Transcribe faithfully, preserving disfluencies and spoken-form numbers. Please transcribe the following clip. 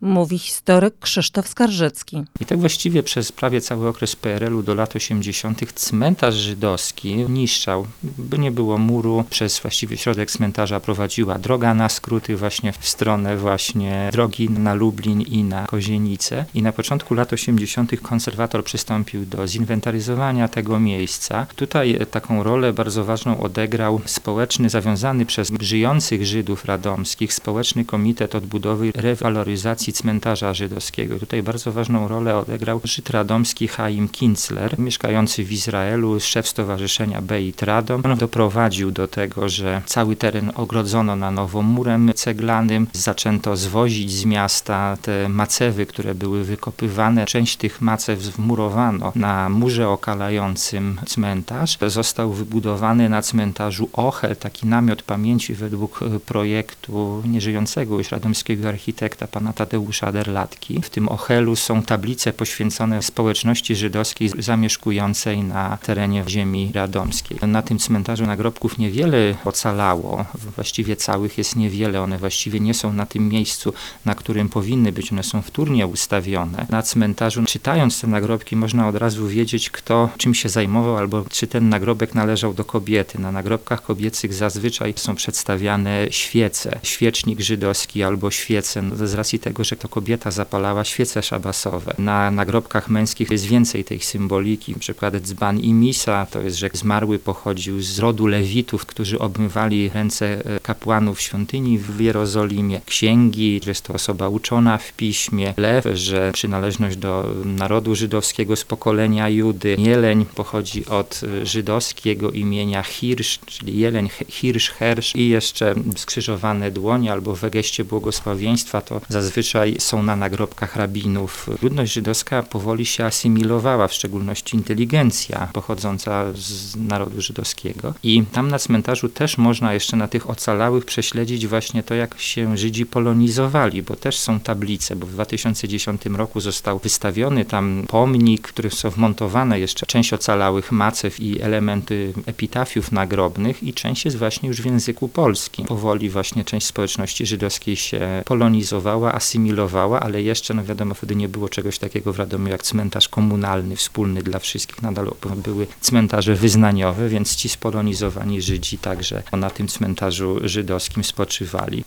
Mówi historyk Krzysztof Skarżycki. I tak właściwie przez prawie cały okres P R L u do lat osiemdziesiątych cmentarz żydowski niszczał, by nie było muru. Przez właściwie środek cmentarza prowadziła droga na skróty właśnie w stronę właśnie drogi na Lublin i na Kozienicę. I na początku lat osiemdziesiątych konserwator przystąpił do zinwentaryzowania tego miejsca. Tutaj taką rolę bardzo ważną odegrał społeczny, zawiązany przez żyjących Żydów radomskich, Społeczny Komitet Odbudowy i Rewaloryzacji Cmentarza Żydowskiego. Tutaj bardzo ważną rolę odegrał Żyd radomski Chaim Kinzler, mieszkający w Izraelu, szef Stowarzyszenia Beit Radom. On doprowadził do tego, że cały teren ogrodzono na nowo murem ceglanym. Zaczęto zwozić z miasta te macewy, które były wykopywane. Część tych macew wmurowano na murze okalającym cmentarz. Został wybudowany na cmentarzu Ochel, taki namiot pamięci według projektu nieżyjącego już radomskiego architekta pana Tadeusza Derlatki. W tym Ochelu są tablice poświęcone społeczności żydowskiej zamieszkującej na terenie ziemi radomskiej. Na tym cmentarzu nagrobków niewiele ocalało, właściwie całych jest niewiele, one właściwie nie są na tym miejscu, na którym powinny być, one są wtórnie ustawione. Na cmentarzu, czytając te nagrobki, można od razu wiedzieć, kto czym się zajmował, albo czy ten nagrobek należał do kobiety. Na nagrobkach kobiecych zazwyczaj są przedstawiane świece, świecznik żydowski albo świece, no, z racji tego, że to kobieta zapalała świece szabasowe. Na nagrobkach męskich jest więcej tej symboliki, na przykład dzban i misa, to jest, że zmarły pochodził z rodu Lewitów, którzy obmywali ręce kapłanów w świątyni w Jerozolimie. Księgi, że jest to osoba uczona w piśmie. Lew, że przynależność do narodu żydowskiego z pokolenia Judy. Jeleń pochodzi od żydowskiego imienia Hirsz, czyli jeleń, Hirsz, Hersz i jeszcze skrzyżowane dłonie albo w geście błogosławieństwa to zazwyczaj są na nagrobkach rabinów. Ludność żydowska powoli się asymilowała, w szczególności inteligencja pochodząca z narodu żydowskiego. I tam na cmentarzu też można jeszcze na tych ocalałych prześledzić właśnie to, jak się Żydzi polonizowali, bo też są tablice, bo w dwa tysiące dziesiątym roku został wystawiony tam pomnik, w którym są wmontowane jeszcze część ocalałych macew i elementy epitafiów nagrobnych i część jest właśnie już w języku polskim. Powoli właśnie część społeczności żydowskiej się polonizowała, asymilowała, ale jeszcze, no wiadomo, wtedy nie było czegoś takiego w Radomiu jak cmentarz komunalny, wspólny dla wszystkich. Nadal były cmentarze wyznaniowe, więc ci spolonizowani Żydzi także na tym cmentarzu żydowskim spoczywali.